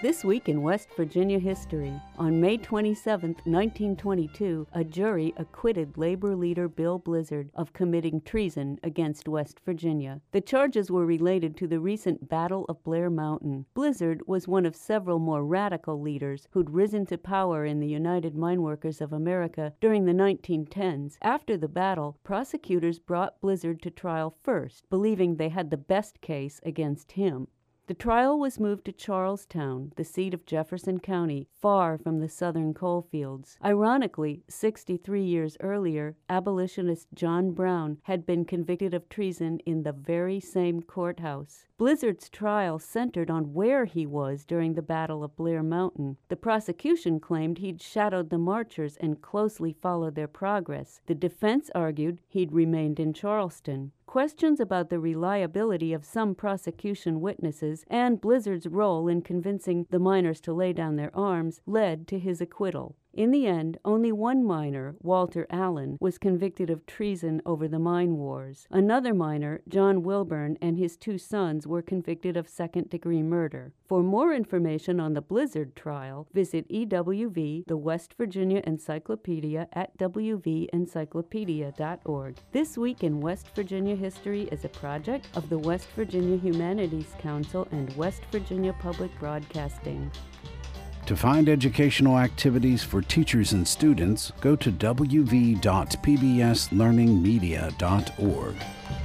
This week in West Virginia history, on May 27, 1922, a jury acquitted labor leader Bill Blizzard of committing treason against West Virginia. The charges were related to the recent Battle of Blair Mountain. Blizzard was one of several more radical leaders who'd risen to power in the United Mine Workers of America during the 1910s. After the battle, prosecutors brought Blizzard to trial first, believing they had the best case against him. The trial was moved to Charlestown, the seat of Jefferson County, far from the southern coal fields. Ironically, 63 years earlier, abolitionist John Brown had been convicted of treason in the very same courthouse. Blizzard's trial centered on where he was during the Battle of Blair Mountain. The prosecution claimed he'd shadowed the marchers and closely followed their progress. The defense argued he'd remained in Charleston. Questions about the reliability of some prosecution witnesses and Blizzard's role in convincing the miners to lay down their arms led to his acquittal. In the end, only one miner, Walter Allen, was convicted of treason over the mine wars. Another miner, John Wilburn, and his two sons were convicted of second-degree murder. For more information on the Blizzard trial, visit EWV, the West Virginia Encyclopedia, at wvencyclopedia.org. This Week in West Virginia History is a project of the West Virginia Humanities Council and West Virginia Public Broadcasting. To find educational activities for teachers and students, go to wv.pbslearningmedia.org.